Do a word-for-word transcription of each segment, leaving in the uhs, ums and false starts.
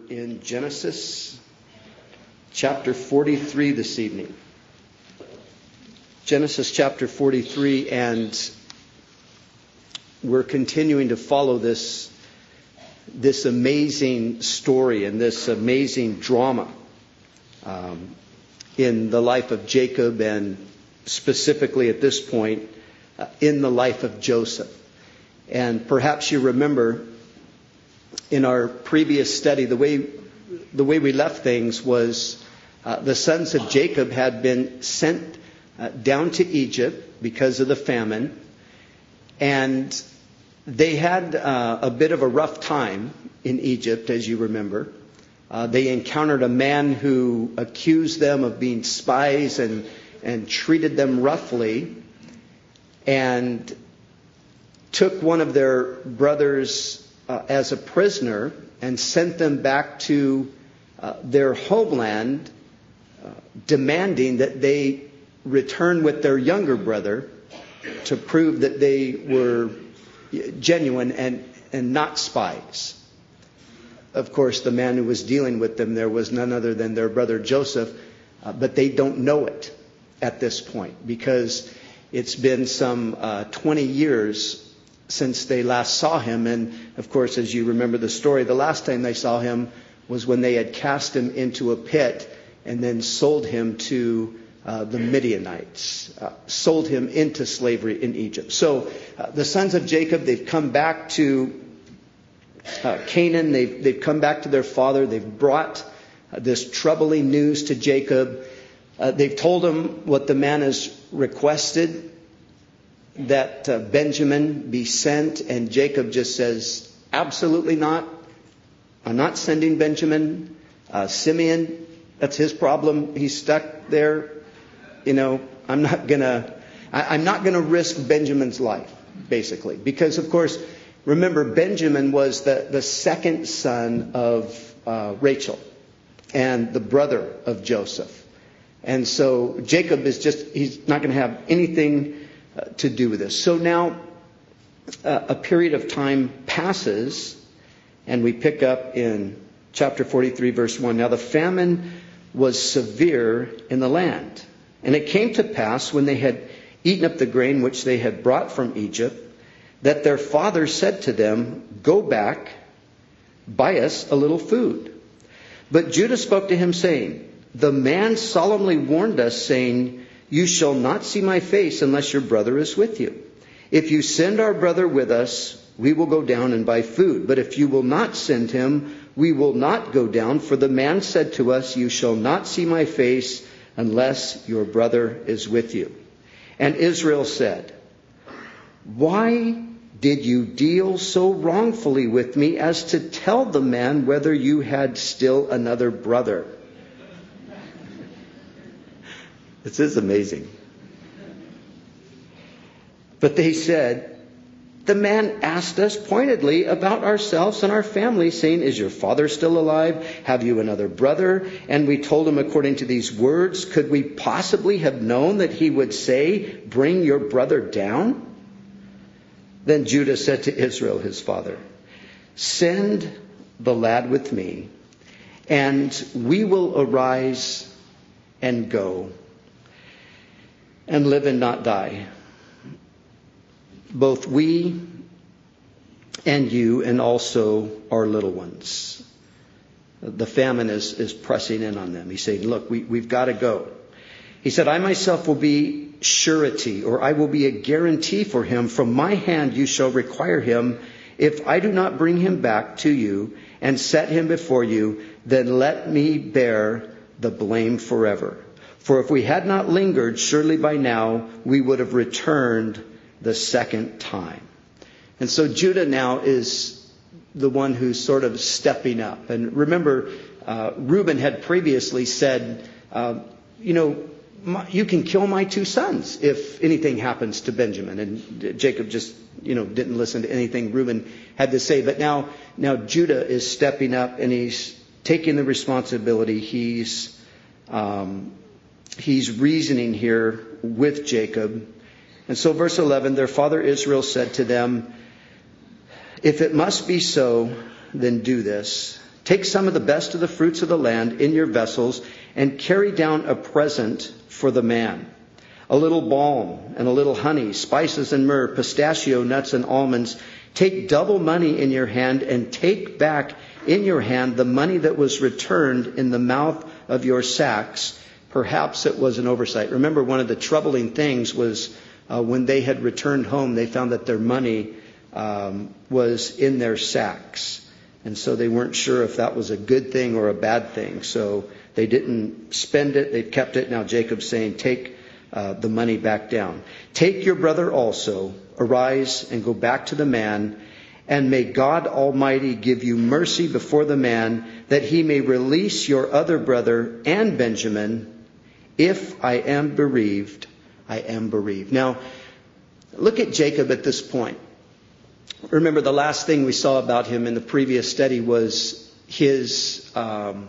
in Genesis chapter forty-three this evening. Genesis chapter forty-three, and we're continuing to follow this, this amazing story and this amazing drama um, in the life of Jacob, and specifically at this point uh, in the life of Joseph. And perhaps you remember in our previous study, the way the way we left things was uh, the sons of Jacob had been sent uh, down to Egypt because of the famine, and they had uh, a bit of a rough time in Egypt, as you remember. Uh, they encountered a man who accused them of being spies and and treated them roughly, and took one of their brothers uh, as a prisoner and sent them back to uh, their homeland, uh, demanding that they return with their younger brother to prove that they were genuine and, and not spies. Of course, the man who was dealing with them there was none other than their brother Joseph, uh, but they don't know it at this point because it's been some uh, twenty years since they last saw him. And of course, as you remember the story, the last time they saw him was when they had cast him into a pit and then sold him to uh, the Midianites, uh, sold him into slavery in Egypt. So uh, the sons of Jacob, they've come back to uh, Canaan. They've, they've come back to their father. They've brought uh, this troubling news to Jacob. Uh, they've told him what the man has requested, that uh, Benjamin be sent, and Jacob just says, absolutely not. I'm not sending Benjamin. Uh, Simeon, that's his problem. He's stuck there. You know, I'm not gonna, I, I'm not gonna risk Benjamin's life, basically, because of course, remember Benjamin was the the second son of uh, Rachel and the brother of Joseph, and so Jacob is just he's not going to have anything Uh, to do with this. So now uh, a period of time passes, and we pick up in chapter forty-three, verse one. Now the famine was severe in the land, and it came to pass when they had eaten up the grain which they had brought from Egypt, that their father said to them, go back, buy us a little food. But Judah spoke to him, saying, the man solemnly warned us, saying, you shall not see my face unless your brother is with you. If you send our brother with us, we will go down and buy food. But if you will not send him, we will not go down. For the man said to us, you shall not see my face unless your brother is with you. And Israel said, why did you deal so wrongfully with me as to tell the man whether you had still another brother? This is amazing. But they said, the man asked us pointedly about ourselves and our family, saying, is your father still alive? Have you another brother? And we told him according to these words. Could we possibly have known that he would say, bring your brother down? Then Judah said to Israel, his father, send the lad with me, and we will arise and go and live and not die, both we and you, and also our little ones. The famine is, is pressing in on them. He's saying, look, we, we've got to go. He said, I myself will be surety, or I will be a guarantee for him. From my hand you shall require him. If I do not bring him back to you and set him before you, then let me bear the blame forever. For if we had not lingered, surely by now we would have returned the second time. And so Judah now is the one who's sort of stepping up. And remember, uh, Reuben had previously said, uh, you know, my, you can kill my two sons if anything happens to Benjamin. And Jacob just, you know, didn't listen to anything Reuben had to say. But now, now Judah is stepping up, and he's taking the responsibility. He's, um, he's reasoning here with Jacob. And so verse eleven, their father Israel said to them, if it must be so, then do this. Take some of the best of the fruits of the land in your vessels and carry down a present for the man. A little balm and a little honey, spices and myrrh, pistachio nuts and almonds. Take double money in your hand and take back in your hand the money that was returned in the mouth of your sacks. Perhaps it was an oversight. Remember, one of the troubling things was uh, when they had returned home, they found that their money um, was in their sacks. And so they weren't sure if that was a good thing or a bad thing. So they didn't spend it. They kept it. Now Jacob's saying, take uh, the money back down. Take your brother also. Arise and go back to the man. And may God Almighty give you mercy before the man, that he may release your other brother and Benjamin. If I am bereaved, I am bereaved. Now, look at Jacob at this point. Remember, the last thing we saw about him in the previous study was his, um,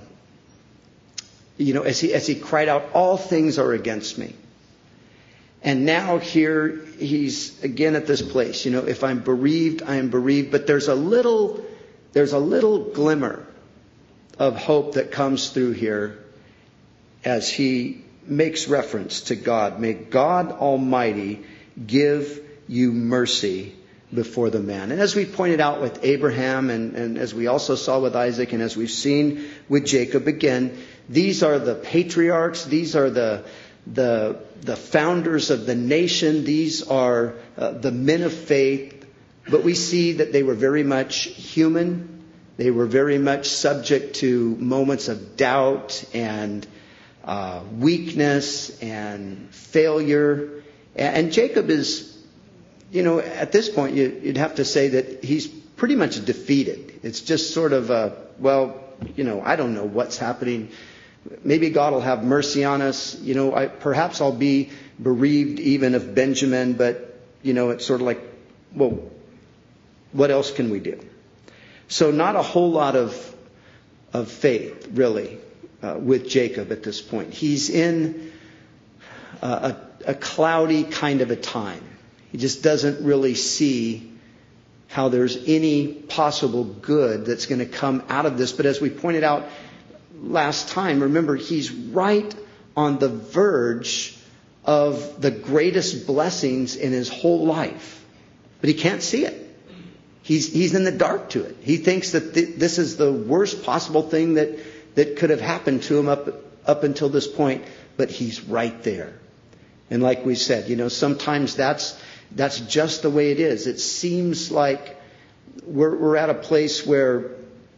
you know, as he as he cried out, all things are against me. And now here he's again at this place. You know, if I'm bereaved, I am bereaved. But there's a little, there's a little glimmer of hope that comes through here as he makes reference to God. May God Almighty give you mercy before the man. And as we pointed out with Abraham, and, and as we also saw with Isaac, and as we've seen with Jacob, again, these are the patriarchs. These are the the the founders of the nation. These are uh, the men of faith. But we see that they were very much human. They were very much subject to moments of doubt and uh, weakness and failure. And Jacob is, you know, at this point, you'd have to say that he's pretty much defeated. It's just sort of a, well, you know, I don't know what's happening. Maybe God will have mercy on us. You know, I, perhaps I'll be bereaved even of Benjamin, but, you know, it's sort of like, well, what else can we do? So not a whole lot of of faith, really, uh, with Jacob at this point. He's in a, a, a cloudy kind of a time. He just doesn't really see how there's any possible good that's going to come out of this. But as we pointed out last time, remember, he's right on the verge of the greatest blessings in his whole life. But he can't see it. He's he's in the dark to it. He thinks that th- this is the worst possible thing that, that could have happened to him up, up until this point. But he's right there. And like we said, you know, sometimes that's that's just the way it is. It seems like we're we're at a place where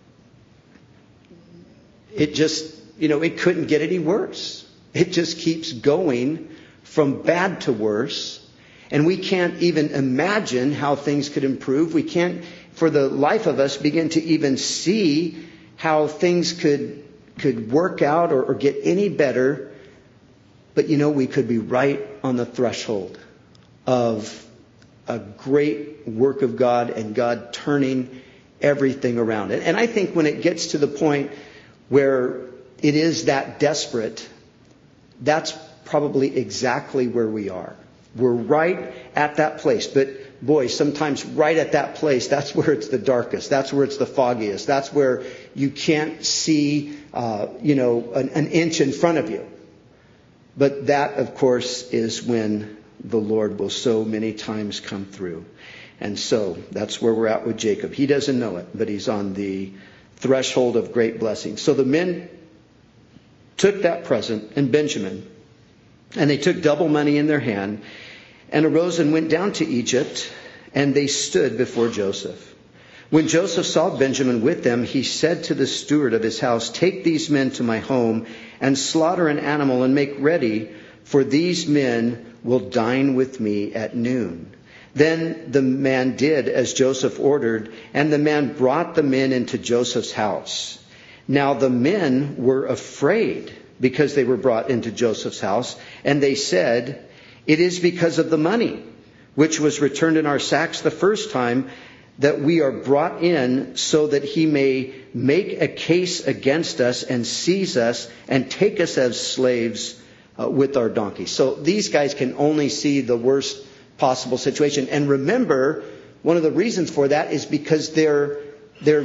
it just, you know, it couldn't get any worse. It just keeps going from bad to worse. And we can't even imagine how things could improve. We can't, for the life of us, begin to even see how things could could work out or, or get any better. But, you know, we could be right on the threshold of a great work of God and God turning everything around. And, and I think when it gets to the point where it is that desperate, that's probably exactly where we are. We're right at that place. But boy, sometimes right at that place, that's where it's the darkest. That's where it's the foggiest. That's where you can't see, uh, you know, an, an inch in front of you. But that, of course, is when the Lord will so many times come through. And so that's where we're at with Jacob. He doesn't know it, but he's on the threshold of great blessing. So the men took that present and Benjamin, and they took double money in their hand and arose and went down to Egypt, and they stood before Joseph. When Joseph saw Benjamin with them, he said to the steward of his house, "Take these men to my home and slaughter an animal and make ready, for these men will dine with me at noon." Then the man did as Joseph ordered, and the man brought the men into Joseph's house. Now the men were afraid because they were brought into Joseph's house, and they said, "It is because of the money which was returned in our sacks the first time that we are brought in, so that he may make a case against us and seize us and take us as slaves uh, with our donkeys." So these guys can only see the worst possible situation. And remember, one of the reasons for that is because they're they're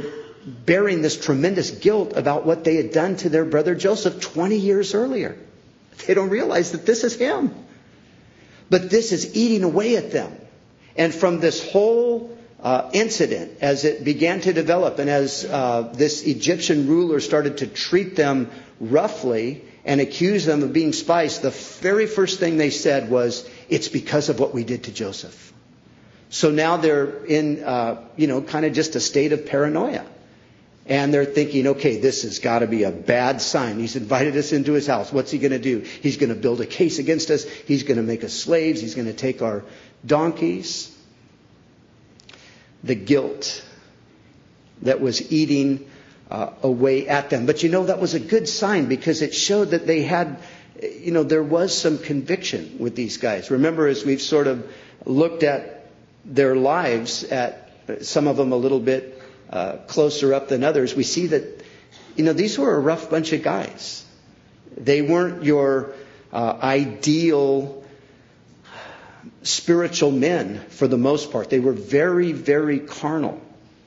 bearing this tremendous guilt about what they had done to their brother Joseph twenty years earlier. They don't realize that this is him. But this is eating away at them. And from this whole uh, incident, as it began to develop, and as uh, this Egyptian ruler started to treat them roughly and accuse them of being spies, the very first thing they said was, it's because of what we did to Joseph. So now they're in, uh, you know, kind of just a state of paranoia. And they're thinking, okay, this has got to be a bad sign. He's invited us into his house. What's he going to do? He's going to build a case against us. He's going to make us slaves. He's going to take our donkeys. The guilt that was eating uh, away at them. But you know, that was a good sign because it showed that they had, you know, there was some conviction with these guys. Remember, as we've sort of looked at their lives, at some of them a little bit uh, closer up than others, we see that, you know, these were a rough bunch of guys. They weren't your uh, ideal spiritual men for the most part. They were very, very carnal.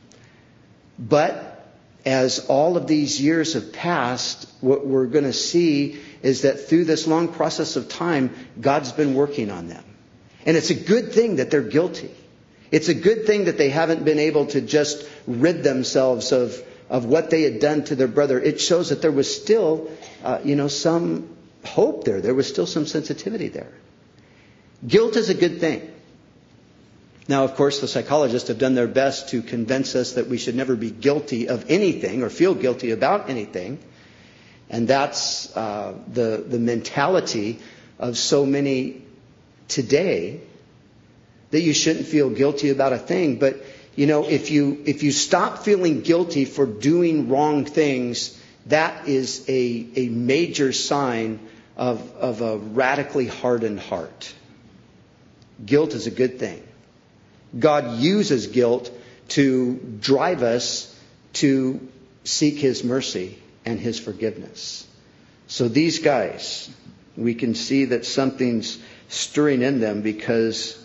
But as all of these years have passed, what we're going to see is that through this long process of time, God's been working on them. And it's a good thing that they're guilty. It's a good thing that they haven't been able to just rid themselves of, of what they had done to their brother. It shows that there was still, uh, you know, some hope there. There was still some sensitivity there. Guilt is a good thing. Now, of course, the psychologists have done their best to convince us that we should never be guilty of anything or feel guilty about anything. And that's uh, the, the mentality of so many today, that you shouldn't feel guilty about a thing. But, you know, if you if you stop feeling guilty for doing wrong things, that is a, a major sign of, of a radically hardened heart. Guilt is a good thing. God uses guilt to drive us to seek His mercy and His forgiveness. So these guys, we can see that something's stirring in them because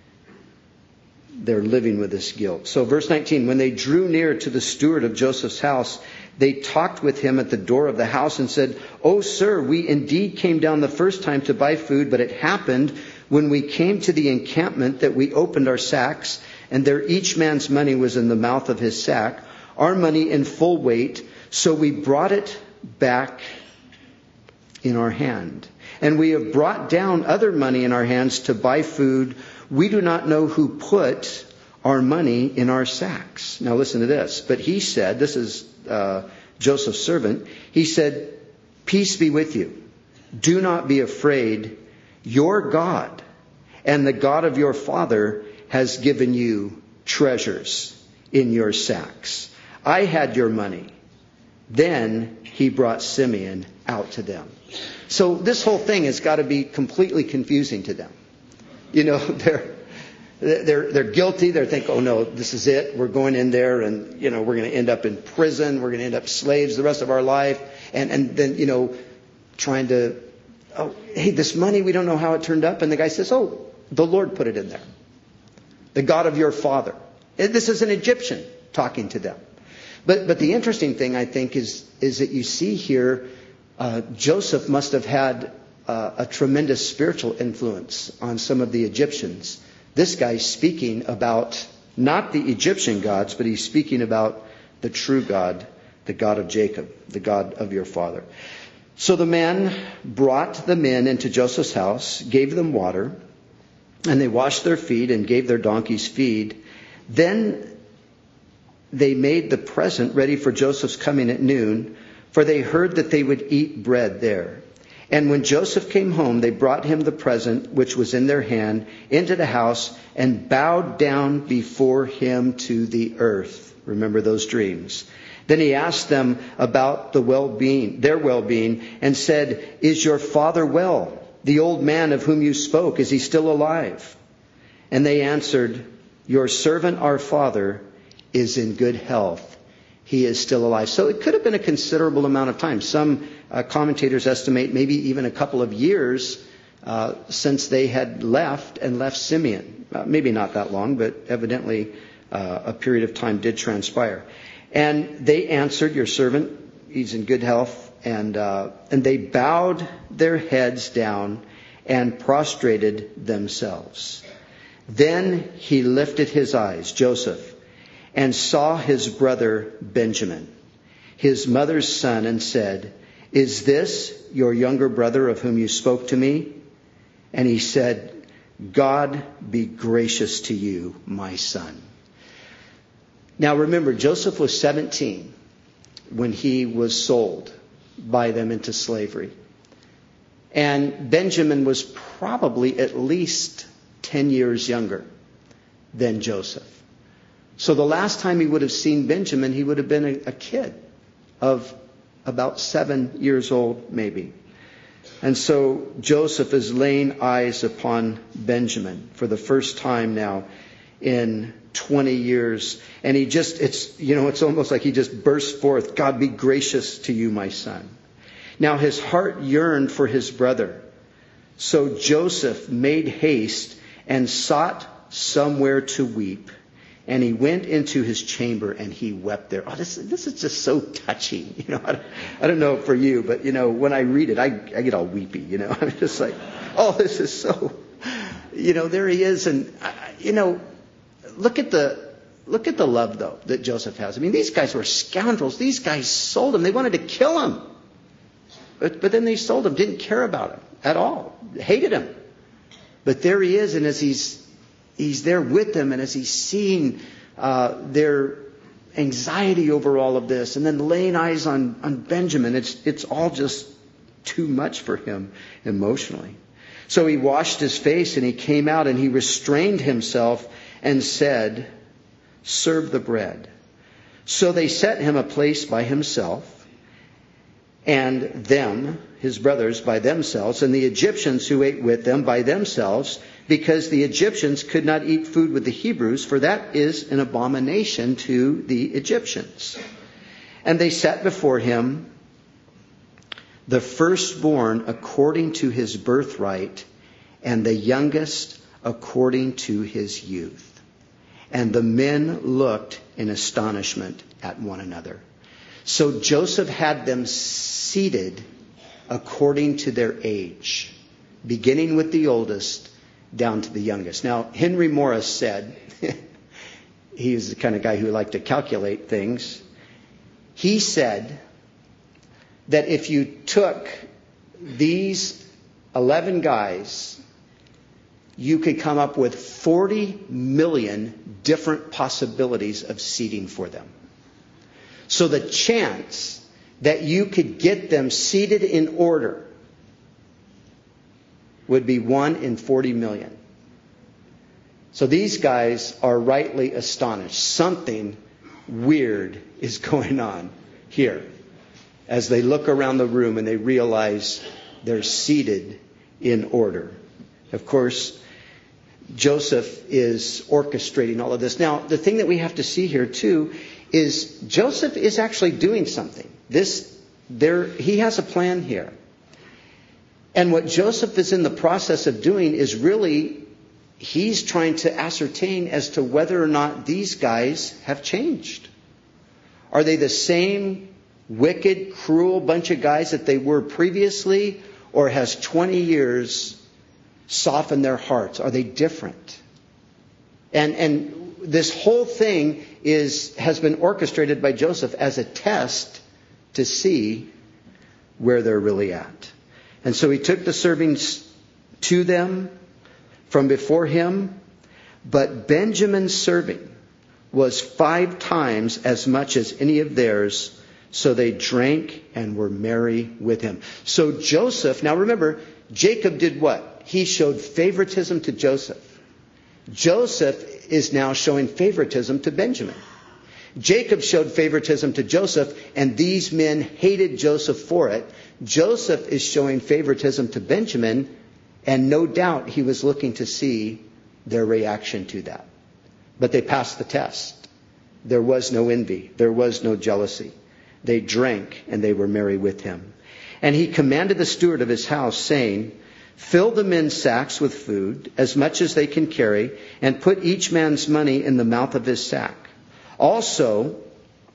they're living with this guilt. So verse nineteen, when they drew near to the steward of Joseph's house, they talked with him at the door of the house and said, "Oh, sir, we indeed came down the first time to buy food, but it happened when we came to the encampment that we opened our sacks, and there each man's money was in the mouth of his sack, our money in full weight. So we brought it back in our hand. And we have brought down other money in our hands to buy food. We do not know who put our money in our sacks." Now listen to this. But he said, this is uh, Joseph's servant, he said, "Peace be with you. Do not be afraid. Your God and the God of your father has given you treasures in your sacks. I had your money." Then he brought Simeon out to them. So this whole thing has got to be completely confusing to them. You know, they're they're they're guilty. They're thinking, "Oh no, this is it. We're going in there, and you know, we're going to end up in prison. We're going to end up slaves the rest of our life." And and then you know, trying to, "Oh, hey, this money, we don't know how it turned up." And the guy says, "Oh, the Lord put it in there. The God of your father." This is an Egyptian talking to them. But but the interesting thing, I think, is is that you see here, uh, Joseph must have had uh, a tremendous spiritual influence on some of the Egyptians. This guy's speaking about not the Egyptian gods, but he's speaking about the true God, the God of Jacob, the God of your father. So the man brought the men into Joseph's house, gave them water, and they washed their feet and gave their donkeys feed. Then they made the present ready for Joseph's coming at noon, for they heard that they would eat bread there. And when Joseph came home, they brought him the present which was in their hand into the house and bowed down before him to the earth. Remember those dreams. Then he asked them about the well-being, their well-being, and said, "Is your father well? The old man of whom you spoke, is he still alive?" And they answered, "Your servant, our father, is in good health. He is still alive." So it could have been a considerable amount of time. Some uh, commentators estimate maybe even a couple of years uh, since they had left and left Simeon. Uh, maybe not that long, but evidently uh, a period of time did transpire. And they answered, your servant, he's in good health. And, uh, and they bowed their heads down and prostrated themselves. Then he lifted his eyes, Joseph, and saw his brother Benjamin, his mother's son, and said, is this your younger brother of whom you spoke to me? And he said, God be gracious to you, my son. Now remember, Joseph was seventeen when he was sold by them into slavery. And Benjamin was probably at least ten years younger than Joseph. So the last time he would have seen Benjamin, he would have been a, a kid of about seven years old, maybe. And so Joseph is laying eyes upon Benjamin for the first time now in twenty years. And he just, it's, you know, it's almost like he just bursts forth, God be gracious to you, my son. Now his heart yearned for his brother. So Joseph made haste and sought somewhere to weep. And he went into his chamber and he wept there. Oh, this, this is just so touching. You know, I don't, I don't know for you, but, you know, when I read it, I, I get all weepy, you know. I'm just like, oh, this is so, you know, there he is. And, you know, look at the, look at the love, though, that Joseph has. I mean, these guys were scoundrels. These guys sold him. They wanted to kill him. But, but then they sold him, didn't care about him at all, hated him. But there he is, and as he's He's there with them, and as he's seeing uh, their anxiety over all of this, and then laying eyes on, on Benjamin, it's it's all just too much for him emotionally. So he washed his face, and he came out, and he restrained himself and said, serve the bread. So they set him a place by himself, and them, his brothers, by themselves, and the Egyptians who ate with them by themselves, because the Egyptians could not eat food with the Hebrews, for that is an abomination to the Egyptians. And they set before him the firstborn according to his birthright, and the youngest according to his youth. And the men looked in astonishment at one another. So Joseph had them seated according to their age, beginning with the oldest down to the youngest. Now, Henry Morris said, he was the kind of guy who liked to calculate things. He said that if you took these eleven guys, you could come up with forty million different possibilities of seating for them. So the chance that you could get them seated in order would be one in forty million. So these guys are rightly astonished. Something weird is going on here as they look around the room and they realize they're seated in order. Of course, Joseph is orchestrating all of this. Now, the thing that we have to see here too is Joseph is actually doing something. This, there, he has a plan here. And what Joseph is in the process of doing is really, he's trying to ascertain as to whether or not these guys have changed. Are they the same wicked, cruel bunch of guys that they were previously? Or has twenty years softened their hearts? Are they different? And, and this whole thing is, has been orchestrated by Joseph as a test to see where they're really at. And so he took the servings to them from before him. But Benjamin's serving was five times as much as any of theirs. So they drank and were merry with him. So Joseph, now remember, Jacob did what? He showed favoritism to Joseph. Joseph is now showing favoritism to Benjamin. Jacob showed favoritism to Joseph, and these men hated Joseph for it. Joseph is showing favoritism to Benjamin, and no doubt he was looking to see their reaction to that. But they passed the test. There was no envy. There was no jealousy. They drank, and they were merry with him. And he commanded the steward of his house, saying, fill the men's sacks with food, as much as they can carry, and put each man's money in the mouth of his sack. Also,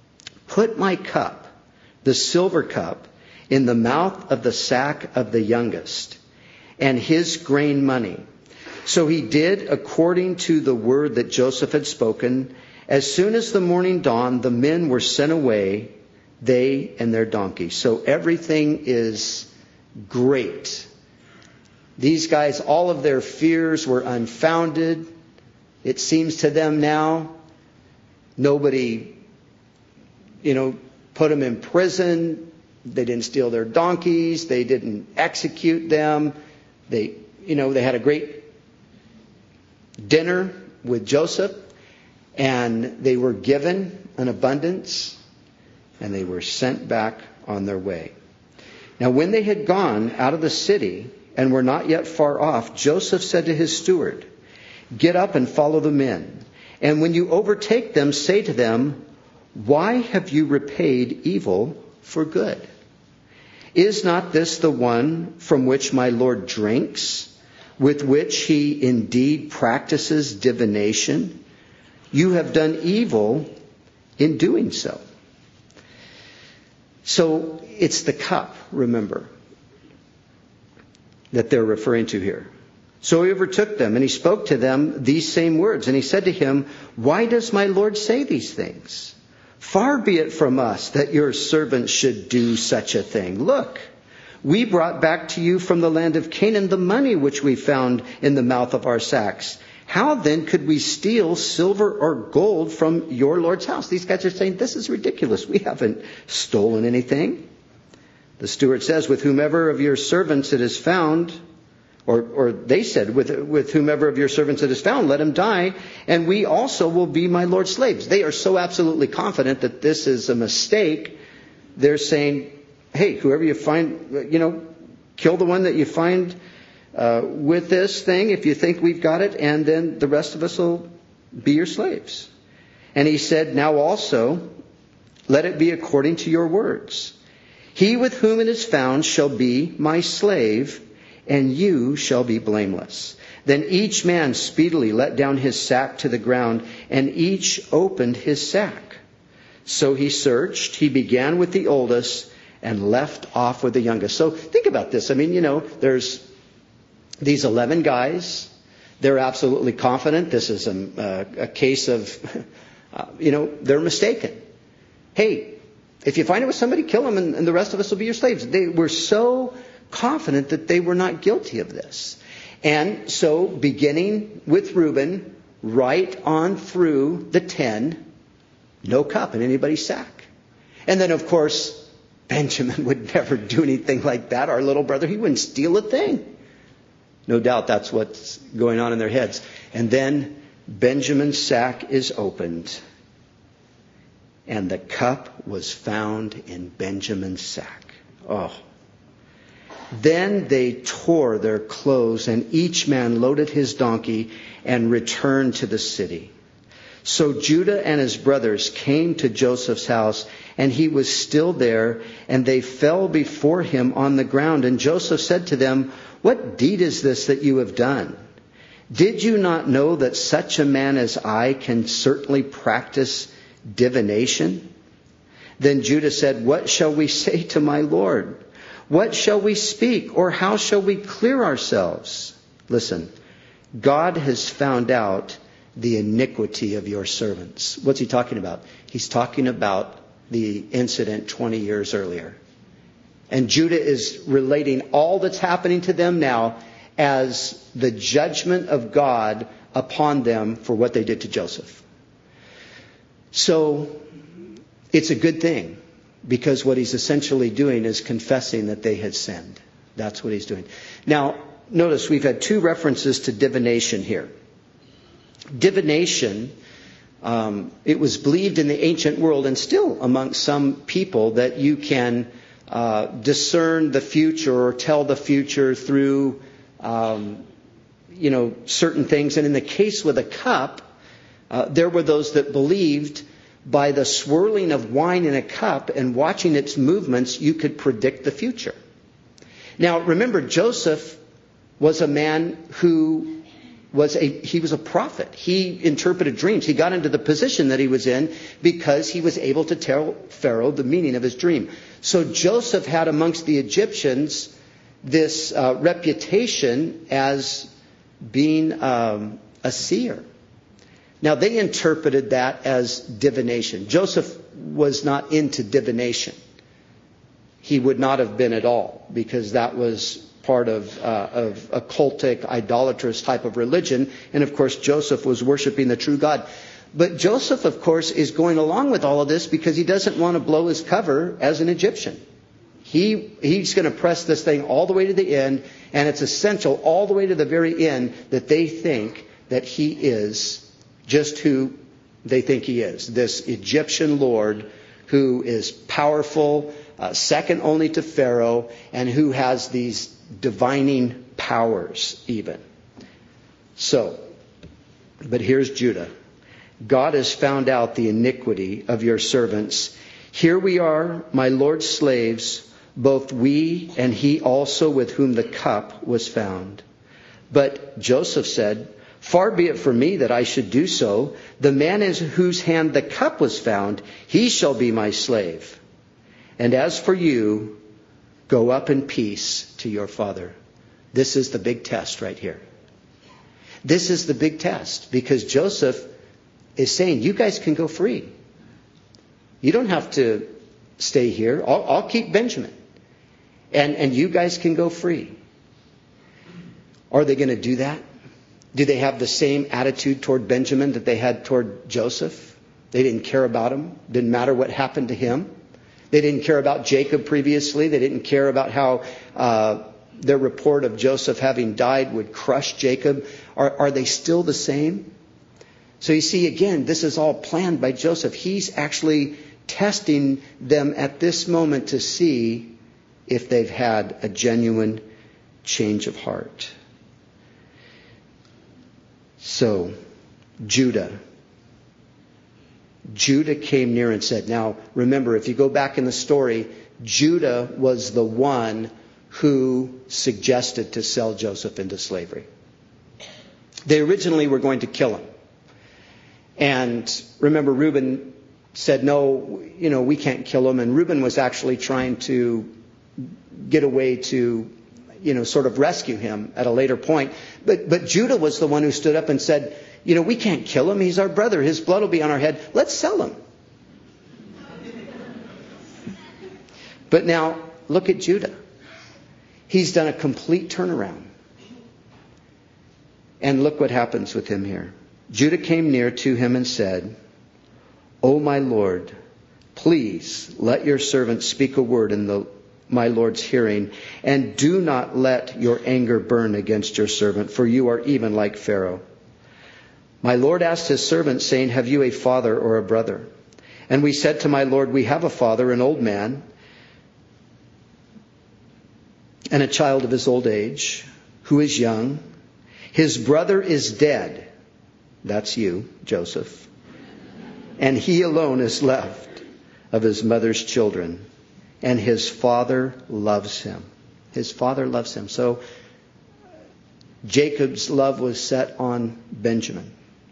put my cup, the silver cup, in the mouth of the sack of the youngest, and his grain money. So he did according to the word that Joseph had spoken. As soon as the morning dawned, the men were sent away, they and their donkeys. So everything is great. These guys, all of their fears were unfounded. It seems to them now. Nobody, you know, put them in prison. They didn't steal their donkeys. They didn't execute them. They, you know, they had a great dinner with Joseph, and they were given an abundance, and they were sent back on their way. Now, when they had gone out of the city and were not yet far off, Joseph said to his steward, "Get up and follow the men. And when you overtake them, say to them, 'Why have you repaid evil for good? Is not this the one from which my Lord drinks, with which he indeed practices divination? You have done evil in doing so.'" So it's the cup, remember, that they're referring to here. So he overtook them, and he spoke to them these same words. And he said to him, "Why does my Lord say these things? Far be it from us that your servants should do such a thing. Look, we brought back to you from the land of Canaan the money which we found in the mouth of our sacks. How then could we steal silver or gold from your Lord's house?" These guys are saying, this is ridiculous. We haven't stolen anything. The steward says, "With whomever of your servants it is found," or, or they said, with, with whomever of your servants it is found, let him die, and we also will be my Lord's slaves." They are so absolutely confident that this is a mistake. They're saying, hey, whoever you find, you know, kill the one that you find uh, with this thing if you think we've got it, and then the rest of us will be your slaves. And he said, "Now also, let it be according to your words. He with whom it is found shall be my slave, and you shall be blameless." Then each man speedily let down his sack to the ground, and each opened his sack. So he searched. He began with the oldest and left off with the youngest. So think about this. I mean, you know, there's these eleven guys. They're absolutely confident. This is a, a, a case of, uh, you know, they're mistaken. Hey, if you find it with somebody, kill them, and, and the rest of us will be your slaves. They were so confident that they were not guilty of this. And so, beginning with Reuben, right on through the ten, no cup in anybody's sack. And then, of course, Benjamin would never do anything like that. Our little brother, he wouldn't steal a thing. No doubt that's what's going on in their heads. And then Benjamin's sack is opened, and the cup was found in Benjamin's sack. Oh. Then they tore their clothes, and each man loaded his donkey and returned to the city. So Judah and his brothers came to Joseph's house, and he was still there, and they fell before him on the ground. And Joseph said to them, "What deed is this that you have done? Did you not know that such a man as I can certainly practice divination?" Then Judah said, "What shall we say to my Lord? What shall we speak, or how shall we clear ourselves? Listen, God has found out the iniquity of your servants." What's he talking about? He's talking about the incident twenty years earlier. And Judah is relating all that's happening to them now as the judgment of God upon them for what they did to Joseph. So it's a good thing, because what he's essentially doing is confessing that they had sinned. That's what he's doing. Now, notice we've had two references to divination here. Divination, um, it was believed in the ancient world, and still amongst some people, that you can uh, discern the future or tell the future through, um, you know, certain things. And in the case with a cup, uh, there were those that believed by the swirling of wine in a cup and watching its movements, you could predict the future. Now, remember, Joseph was a man who was a, he was a prophet. He interpreted dreams. He got into the position that he was in because he was able to tell Pharaoh the meaning of his dream. So Joseph had amongst the Egyptians this uh, reputation as being um, a seer. Now they interpreted that as divination. Joseph was not into divination. He would not have been at all, because that was part of, uh, of a cultic, idolatrous type of religion. And of course, Joseph was worshiping the true God. But Joseph, of course, is going along with all of this because he doesn't want to blow his cover as an Egyptian. He, he's going to press this thing all the way to the end, and it's essential all the way to the very end that they think that he is just who they think he is. This Egyptian lord who is powerful, uh, second only to Pharaoh, and who has these divining powers even. So, but here's Judah. God has found out the iniquity of your servants. Here we are, my Lord's slaves, both we and he also with whom the cup was found. But Joseph said, far be it from me that I should do so. The man in whose hand the cup was found, he shall be my slave. And as for you, go up in peace to your father. This is the big test right here. This is the big test, because Joseph is saying, you guys can go free. You don't have to stay here. I'll, I'll keep Benjamin. And, and you guys can go free. Are they going to do that? Do they have the same attitude toward Benjamin that they had toward Joseph? They didn't care about him. Didn't matter what happened to him. They didn't care about Jacob previously. They didn't care about how uh, their report of Joseph having died would crush Jacob. Are, are they still the same? So you see, again, this is all planned by Joseph. He's actually testing them at this moment to see if they've had a genuine change of heart. So, Judah. Judah came near and said, now remember, if you go back in the story, Judah was the one who suggested to sell Joseph into slavery. They originally were going to kill him. And remember, Reuben said, no, you know, we can't kill him. And Reuben was actually trying to get away to, you know, sort of rescue him at a later point. But, but Judah was the one who stood up and said, you know, we can't kill him. He's our brother. His blood will be on our head. Let's sell him. But now, look at Judah. He's done a complete turnaround. And look what happens with him here. Judah came near to him and said, O my Lord, please let your servant speak a word in the, my Lord's hearing, and do not let your anger burn against your servant, for you are even like Pharaoh. My Lord asked his servant, saying, have you a father or a brother? And we said to my Lord, we have a father, an old man, and a child of his old age, who is young. His brother is dead. That's you, Joseph. And he alone is left of his mother's children. And his father loves him. His father loves him. So Jacob's love was set on Benjamin.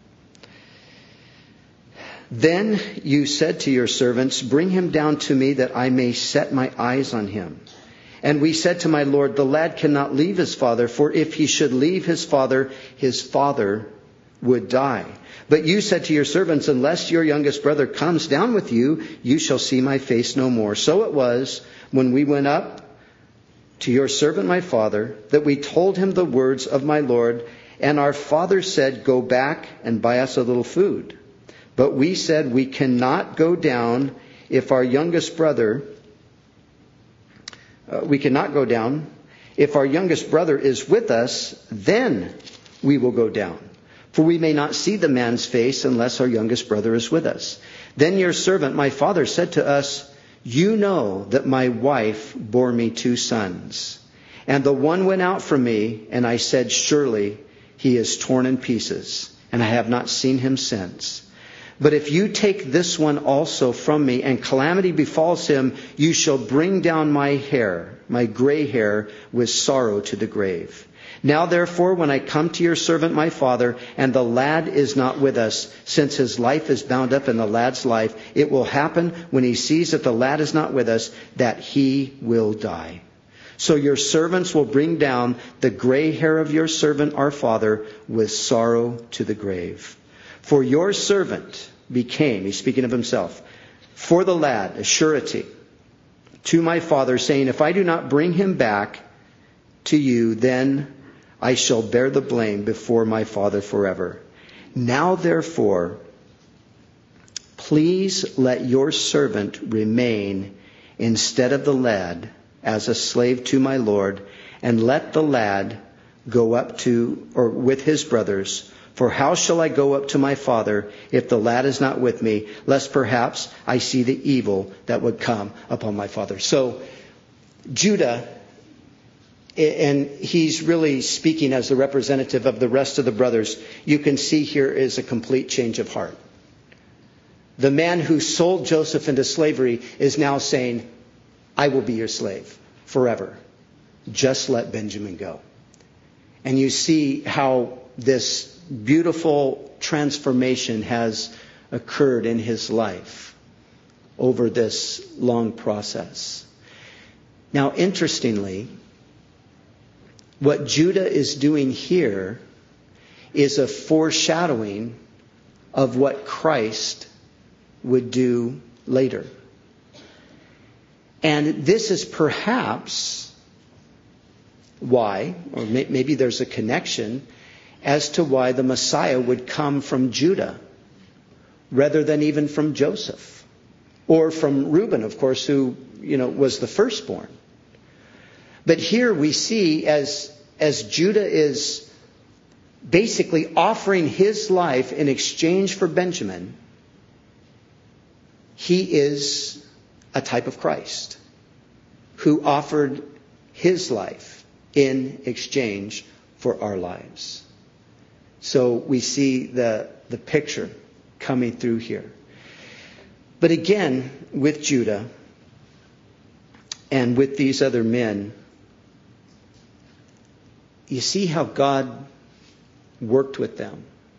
Then you said to your servants, bring him down to me that I may set my eyes on him. And we said to my Lord, the lad cannot leave his father, for if he should leave his father, his father would die. But you said to your servants, unless your youngest brother comes down with you, you shall see my face no more. So it was, when we went up to your servant my father, that we told him the words of my Lord. And our father said, go back and buy us a little food. But we said, we cannot go down if our youngest brother, uh, we cannot go down. If our youngest brother is with us, then we will go down. For we may not see the man's face unless our youngest brother is with us. Then your servant, my father, said to us, you know that my wife bore me two sons. And the one went out from me, and I said, surely he is torn in pieces, and I have not seen him since. But if you take this one also from me, and calamity befalls him, you shall bring down my hair, my gray hair, with sorrow to the grave. Now therefore, when I come to your servant my father, and the lad is not with us, since his life is bound up in the lad's life, it will happen when he sees that the lad is not with us, that he will die. So your servants will bring down the gray hair of your servant our father with sorrow to the grave. For your servant became, he's speaking of himself, for the lad a surety to my father, saying, if I do not bring him back to you, then I shall bear the blame before my father forever. Now therefore, please let your servant remain instead of the lad as a slave to my Lord, and let the lad go up to, or with his brothers. For how shall I go up to my father if the lad is not with me, lest perhaps I see the evil that would come upon my father? So Judah, and he's really speaking as the representative of the rest of the brothers, you can see here is a complete change of heart. The man who sold Joseph into slavery is now saying, I will be your slave forever. Just let Benjamin go. And you see how this beautiful transformation has occurred in his life over this long process. Now, interestingly, what Judah is doing here is a foreshadowing of what Christ would do later. And this is perhaps why, or maybe there's a connection as to why the Messiah would come from Judah rather than even from Joseph, or from Reuben, of course, who, you know, was the firstborn. But here we see as as Judah is basically offering his life in exchange for Benjamin, he is a type of Christ who offered his life in exchange for our lives. So we see the, the picture coming through here. But again, with Judah and with these other men, you see how God worked with them.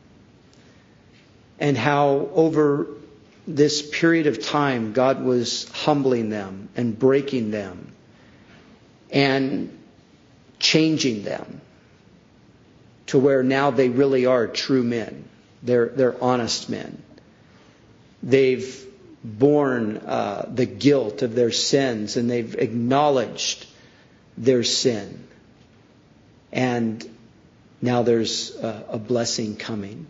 And how over this period of time, God was humbling them and breaking them and changing them to where now they really are true men. They're, they're honest men. They've borne uh, the guilt of their sins, and they've acknowledged their sin. And now there's a, a blessing coming.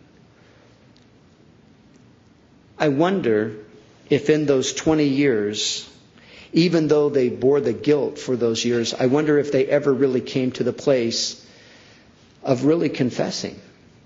I wonder if in those twenty years, even though they bore the guilt for those years, I wonder if they ever really came to the place of really confessing.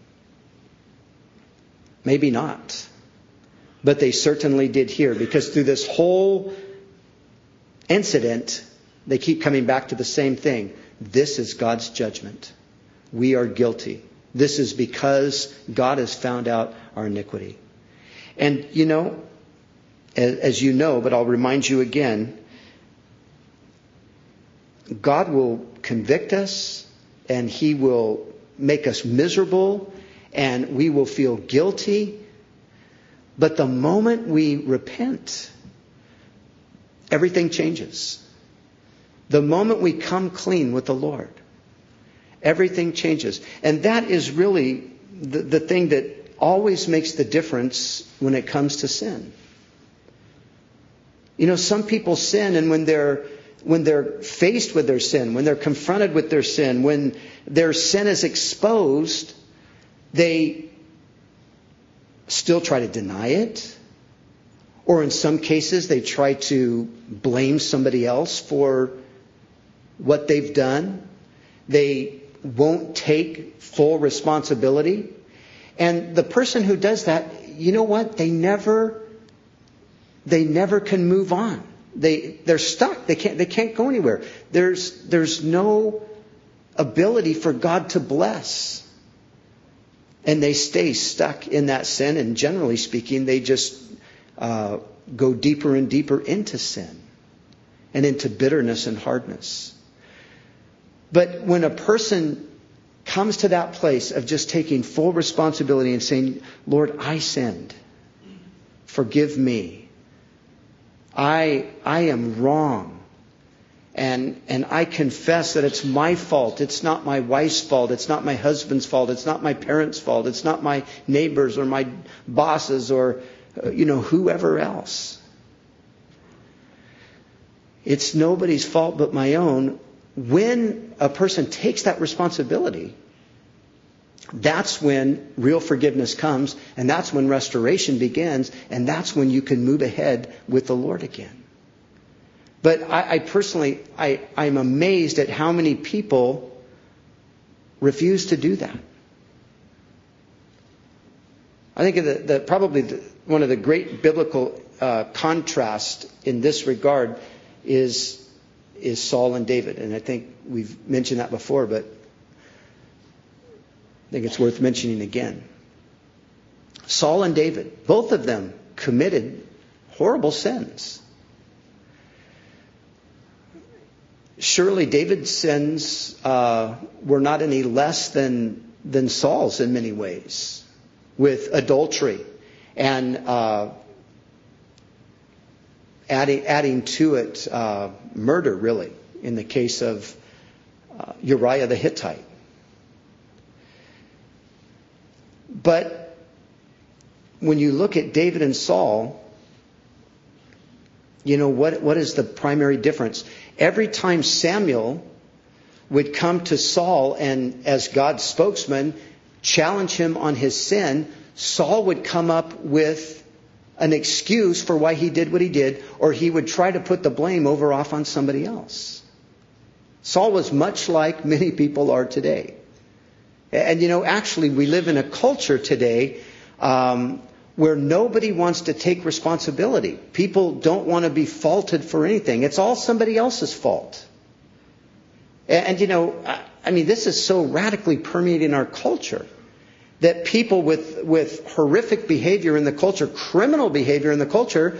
Maybe not. But they certainly did here, because through this whole incident, they keep coming back to the same thing. This is God's judgment. We are guilty. This is because God has found out our iniquity. And you know, as, as you know, but I'll remind you again, God will convict us, and He will make us miserable, and we will feel guilty. But the moment we repent, everything changes. The moment we come clean with the Lord, everything changes. And that is really the, the thing that always makes the difference when it comes to sin. You know, some people sin, and when they're when they're faced with their sin, when they're confronted with their sin, when their sin is exposed, they still try to deny it. Or in some cases, they try to blame somebody else for what they've done. They won't take full responsibility. And the person who does that, you know what? They never, they never can move on. They, they're stuck. They can't, they can't go anywhere. There's, there's no ability for God to bless. And they stay stuck in that sin, and generally speaking, they just uh, go deeper and deeper into sin and into bitterness and hardness. But when a person comes to that place of just taking full responsibility and saying, Lord, I sinned. Forgive me. I, I am wrong. And, and I confess that it's my fault. It's not my wife's fault. It's not my husband's fault. It's not my parents' fault. It's not my neighbors or my bosses or, uh, you know, whoever else. It's nobody's fault but my own. When a person takes that responsibility, that's when real forgiveness comes, and that's when restoration begins, and that's when you can move ahead with the Lord again. But I, I personally, I, I'm amazed at how many people refuse to do that. I think that the, probably the, one of the great biblical uh, contrasts in this regard is is Saul and David. And I think we've mentioned that before, but I think it's worth mentioning again. Saul and David, both of them committed horrible sins. Surely David's sins uh, were not any less than, than Saul's in many ways, with adultery and uh, adding, adding to it uh, murder, really, in the case of uh, Uriah the Hittite. But when you look at David and Saul, you know, what, what is the primary difference? Every time Samuel would come to Saul and, as God's spokesman, challenge him on his sin, Saul would come up with an excuse for why he did what he did, or he would try to put the blame over off on somebody else. Saul was much like many people are today. And, you know, actually, we live in a culture today um, where nobody wants to take responsibility. People don't want to be faulted for anything. It's all somebody else's fault. And, and you know, I, I mean, this is so radically permeating our culture that people with, with horrific behavior in the culture, criminal behavior in the culture,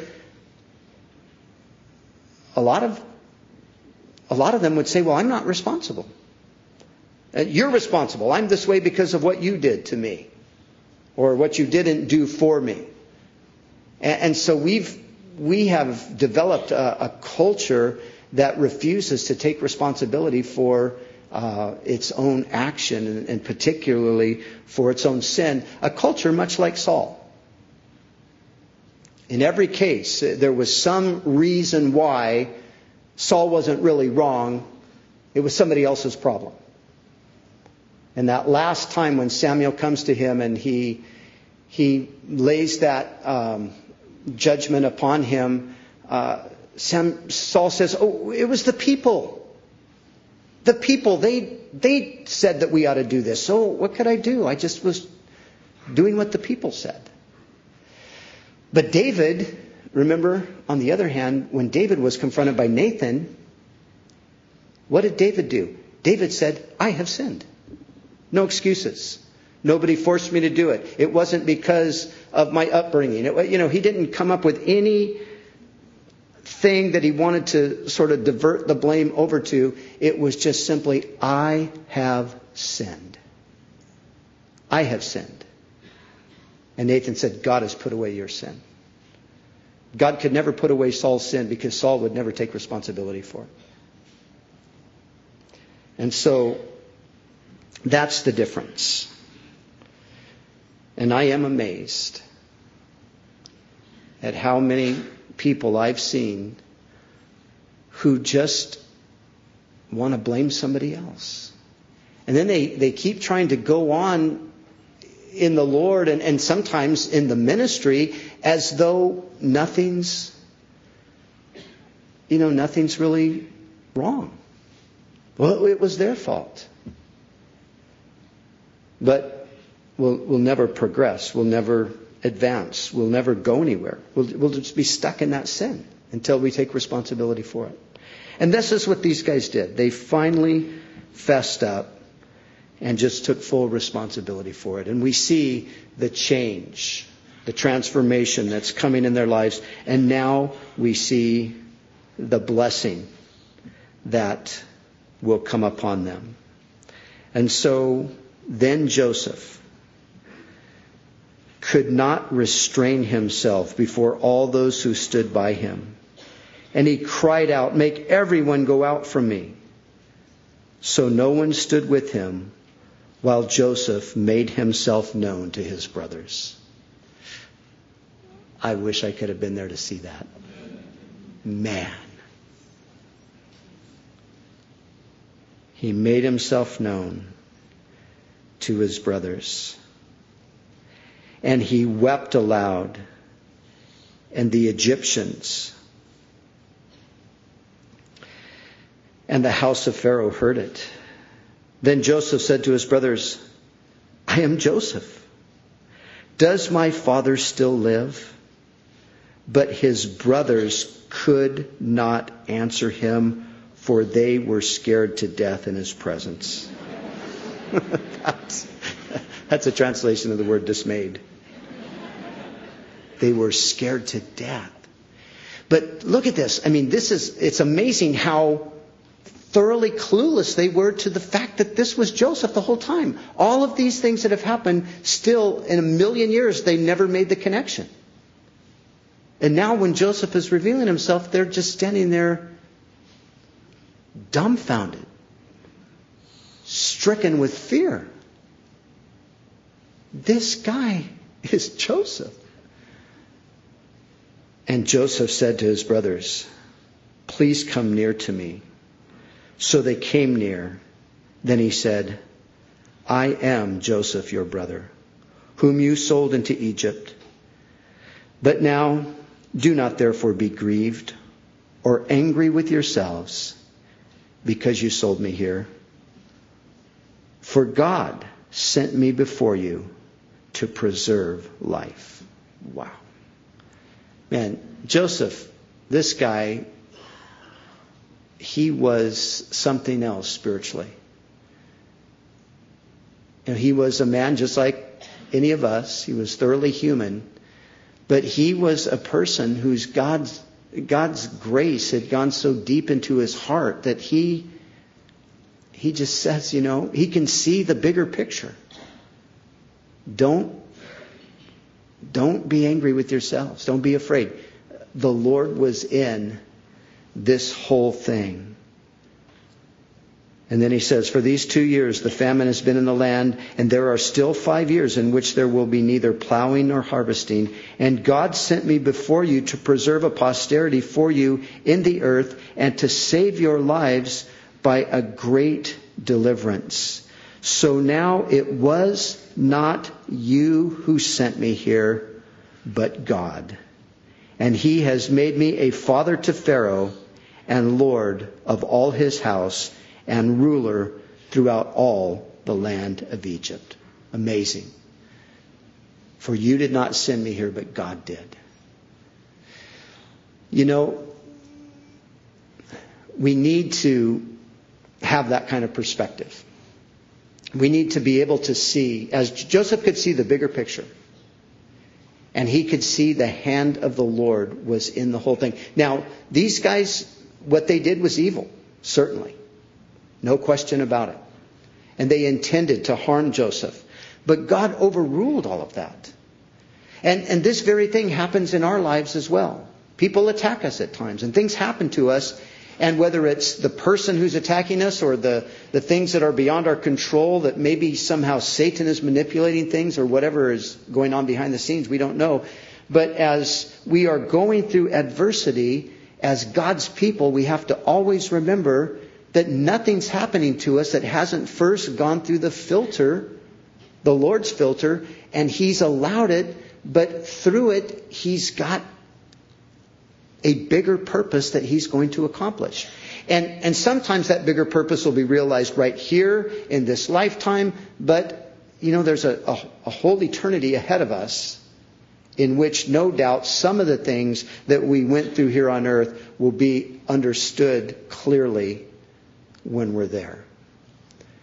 a lot of, a lot of them would say, well, I'm not responsible. You're responsible. I'm this way because of what you did to me or what you didn't do for me. And, and so we've we have developed a, a culture that refuses to take responsibility for uh, its own action and, and particularly for its own sin. A culture much like Saul. In every case, there was some reason why Saul wasn't really wrong. It was somebody else's problem. And that last time when Samuel comes to him and he he lays that um, judgment upon him, uh, Sam, Saul says, "Oh, it was the people. The people, they they said that we ought to do this. So what could I do? I just was doing what the people said." But David, remember, on the other hand, when David was confronted by Nathan, what did David do? David said, "I have sinned." No excuses. Nobody forced me to do it. It wasn't because of my upbringing. It, you know, he didn't come up with any thing that he wanted to sort of divert the blame over to. It was just simply, I have sinned. I have sinned. And Nathan said, God has put away your sin. God could never put away Saul's sin because Saul would never take responsibility for it. And so that's the difference. And I am amazed at how many people I've seen who just want to blame somebody else. And then they, they keep trying to go on in the Lord and, and sometimes in the ministry as though nothing's, you know, nothing's really wrong. Well, it was their fault. But we'll, we'll never progress. We'll never advance. We'll never go anywhere. We'll, we'll just be stuck in that sin until we take responsibility for it. And this is what these guys did. They finally fessed up and just took full responsibility for it. And we see the change, the transformation that's coming in their lives. And now we see the blessing that will come upon them. And so then Joseph could not restrain himself before all those who stood by him. And he cried out, "Make everyone go out from me." So no one stood with him while Joseph made himself known to his brothers. I wish I could have been there to see that. Man. He made himself known to his brothers. And he wept aloud. And the Egyptians and the house of Pharaoh heard it. Then Joseph said to his brothers, "I am Joseph. Does my father still live?" But his brothers could not answer him, for they were scared to death in his presence. that's, that's a translation of the word dismayed. They were scared to death. But look at this. I mean, this is, it's amazing how thoroughly clueless they were to the fact that this was Joseph the whole time. All of these things that have happened, still in a million years, they never made the connection. And now when Joseph is revealing himself, they're just standing there dumbfounded, stricken with fear. This guy is Joseph. And Joseph said to his brothers, "Please come near to me." So they came near. Then he said, "I am Joseph, your brother, whom you sold into Egypt. But now do not therefore be grieved or angry with yourselves because you sold me here. For God sent me before you to preserve life." Wow. Man, Joseph, this guy, he was something else spiritually. You know, he was a man just like any of us. He was thoroughly human. But he was a person whose God's, God's grace had gone so deep into his heart that he, he just says, you know, he can see the bigger picture. Don't, don't be angry with yourselves. Don't be afraid. The Lord was in this whole thing. And then he says, "For these two years the famine has been in the land, and there are still five years in which there will be neither plowing nor harvesting. And God sent me before you to preserve a posterity for you in the earth, and to save your lives by a great deliverance. So now it was not you who sent me here, but God. And he has made me a father to Pharaoh, and Lord of all his house, and ruler throughout all the land of Egypt." Amazing. For you did not send me here, but God did. You know, we need to have that kind of perspective. We need to be able to see, as Joseph could see the bigger picture, and he could see the hand of the Lord was in the whole thing. Now, these guys, what they did was evil, certainly. No question about it. And they intended to harm Joseph. But God overruled all of that. And, and this very thing happens in our lives as well. People attack us at times, and things happen to us. And whether it's the person who's attacking us or the, the things that are beyond our control, that maybe somehow Satan is manipulating things, or whatever is going on behind the scenes, we don't know. But as we are going through adversity, as God's people, we have to always remember that nothing's happening to us that hasn't first gone through the filter, the Lord's filter, and He's allowed it, but through it, He's got a bigger purpose that He's going to accomplish. And, and sometimes that bigger purpose will be realized right here in this lifetime, but, you know, there's a, a, a whole eternity ahead of us in which no doubt some of the things that we went through here on earth will be understood clearly when we're there.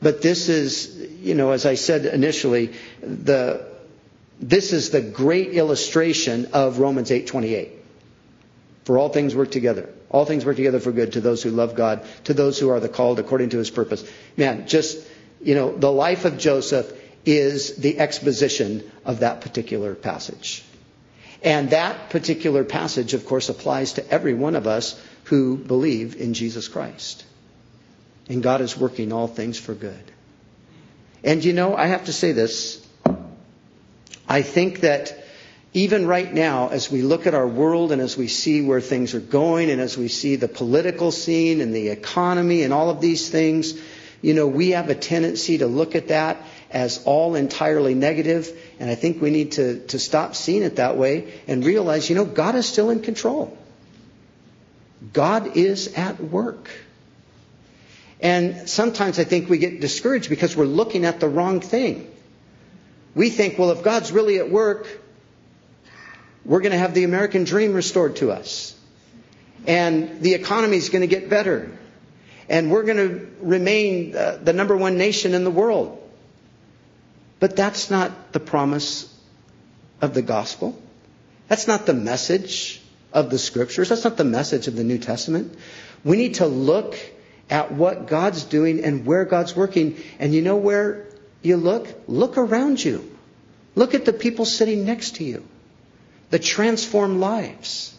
But this is, you know, as I said initially, the this is the great illustration of Romans eight twenty-eight. For all things work together. All things work together for good to those who love God, to those who are the called according to his purpose. Man, just, you know, the life of Joseph is the exposition of that particular passage. And that particular passage, of course, applies to every one of us who believe in Jesus Christ. And God is working all things for good. And you know, I have to say this. I think that even right now, as we look at our world and as we see where things are going and as we see the political scene and the economy and all of these things, you know, we have a tendency to look at that as all entirely negative. And I think we need to, to stop seeing it that way and realize, you know, God is still in control. God is at work. And sometimes I think we get discouraged because we're looking at the wrong thing. We think, well, if God's really at work, we're going to have the American dream restored to us. And the economy is going to get better. And we're going to remain uh, the number one nation in the world. But that's not the promise of the gospel. That's not the message of the scriptures. That's not the message of the New Testament. We need to look at what God's doing and where God's working. And you know where you look? Look around you. Look at the people sitting next to you. The transformed lives.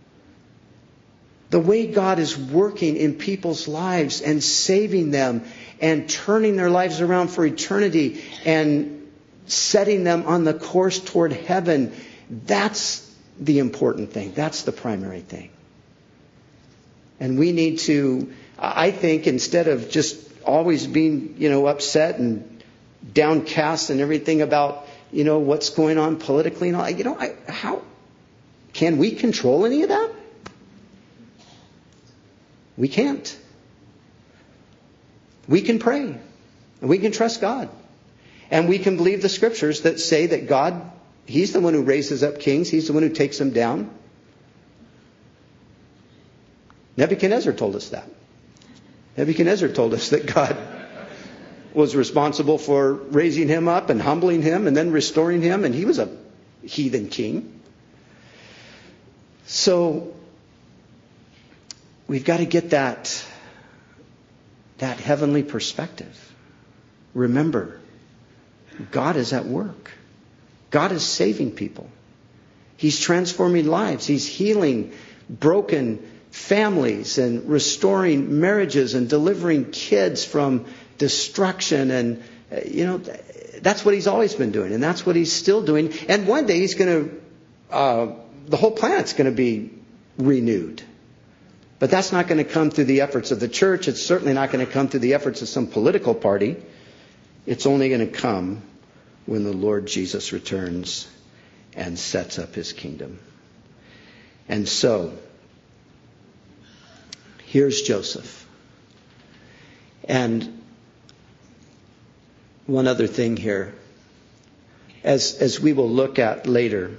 The way God is working in people's lives and saving them and turning their lives around for eternity and setting them on the course toward heaven. That's the important thing. That's the primary thing. And we need to, I think, instead of just always being, you know, upset and downcast and everything about, you know, what's going on politically and all, you know, I, how can we control any of that? We can't. We can pray. And we can trust God. And we can believe the scriptures that say that God, He's the one who raises up kings. He's the one who takes them down. Nebuchadnezzar told us that. Nebuchadnezzar told us that God was responsible for raising him up and humbling him and then restoring him. And he was a heathen king. So we've got to get that, that heavenly perspective. Remember, God is at work. God is saving people. He's transforming lives. He's healing broken families and restoring marriages and delivering kids from destruction. And, uh, you know, that's what He's always been doing. And that's what He's still doing. And one day He's going to, uh, the whole planet's going to be renewed. But that's not going to come through the efforts of the church. It's certainly not going to come through the efforts of some political party. It's only going to come when the Lord Jesus returns and sets up His kingdom. And so, here's Joseph. And one other thing here. As, as we will look at later,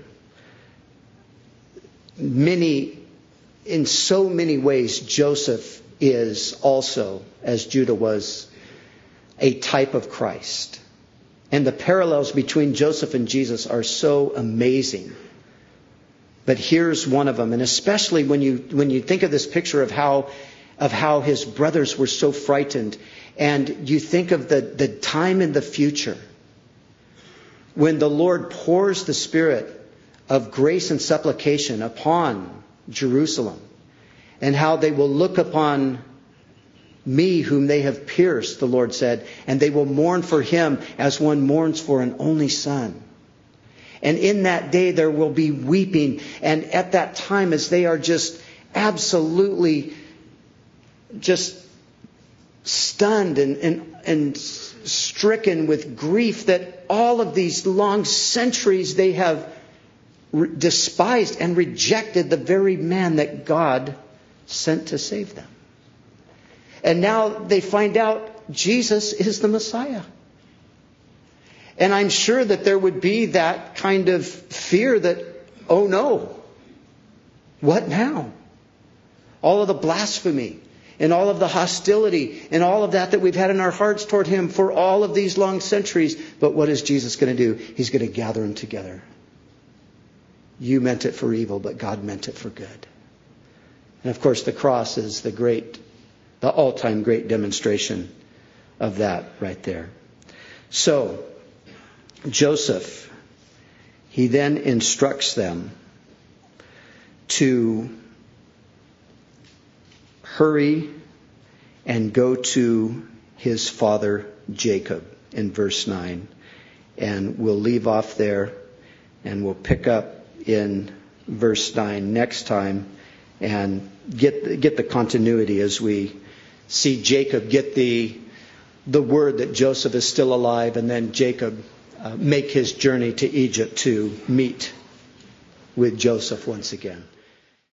many, in so many ways, Joseph is also, as Judah was, a type of Christ. And the parallels between Joseph and Jesus are so amazing. But here's one of them. And especially when you when you think of this picture of how of how his brothers were so frightened. And you think of the, the time in the future when the Lord pours the Spirit of grace and supplication upon Jerusalem. And how they will look upon me whom they have pierced, the Lord said, and they will mourn for him as one mourns for an only son. And in that day there will be weeping. And at that time, as they are just absolutely just stunned and, and, and stricken with grief that all of these long centuries they have re- despised and rejected the very man that God sent to save them. And now they find out Jesus is the Messiah. And I'm sure that there would be that kind of fear that, oh no, what now? All of the blasphemy and all of the hostility and all of that that we've had in our hearts toward him for all of these long centuries. But what is Jesus going to do? He's going to gather them together. You meant it for evil, but God meant it for good. And of course, the cross is the great, the all-time great demonstration of that right there. So, Joseph, he then instructs them to hurry and go to his father Jacob in verse nine. And we'll leave off there and we'll pick up in verse nine next time and get get the continuity as we see Jacob get the the word that Joseph is still alive, and then Jacob uh, make his journey to Egypt to meet with Joseph once again.